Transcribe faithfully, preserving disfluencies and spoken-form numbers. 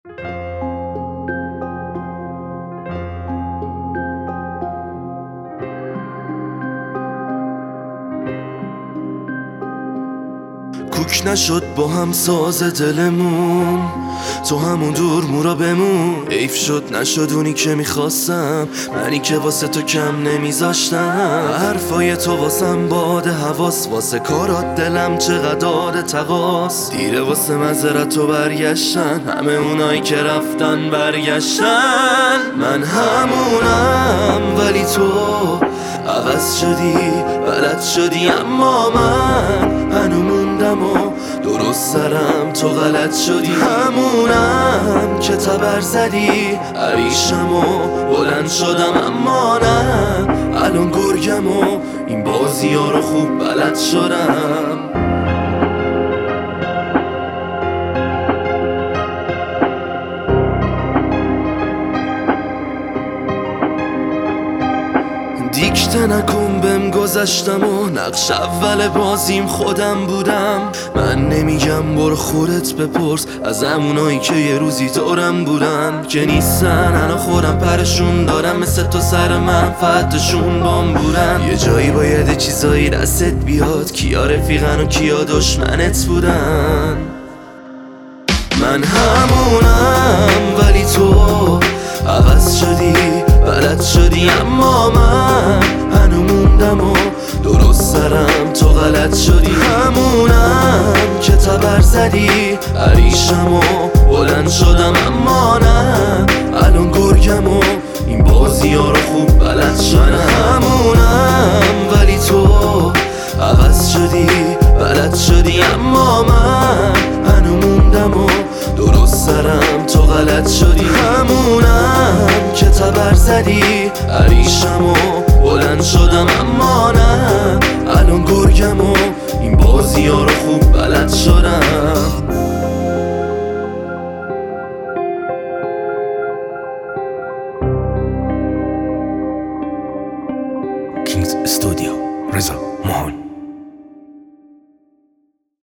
کوک نشد با هم ساز دلمون، تو همون دور مورا بمون. حیف شد نشد اونی که میخواستم، منی که واسه تو کم نمیذاشتم. حرفای تو واسم باد حواس، واسه کارات دلم چقدر داده تقاس. دیره واسه مذرت و برگشتن، همه اونایی که رفتن برگشتن. من همونم ولی تو عوض شدی، بلد شدی، اما من هنو موندم و درست سرم تو غلط شدی. همونم که تبر زدی، عریشم و بلند شدم، اما نه الان گرگم و این بازی ها رو خوب بلد شدم. دیکته نکن بهم گذشتم و نقش اول بازیم خودم بودم. من نمیگم برو خودت بپرس از همونایی که یه روزی دورم بودن، که نیستن الان خودم پرشون دارم، مثل تو سر منفعتشون بام بودن. یه جایی باید چیزایی دستت بیاد، کیا رفیقن و کیا دشمنت بودن. من همونم ولی تو عوض شدی، بلد شدی، اما من هنو موندم و درست سرم تو غلط شدی. همونم که تبر زدی، عریشم و بلند شدم، اما نه الان گرگم و این بازی ها رو خوب بلد شدم. همونم ولی تو عوض شدی، بلد شدی، اما من هنو موندم و درست سرم تو غلط شدی. همونم که تبر زدی، عریشم و بلند شدم، اما نه الان گرگم و این بازی ها رو خوب بلد شدم. کینگز استودیو، رضا ماهان.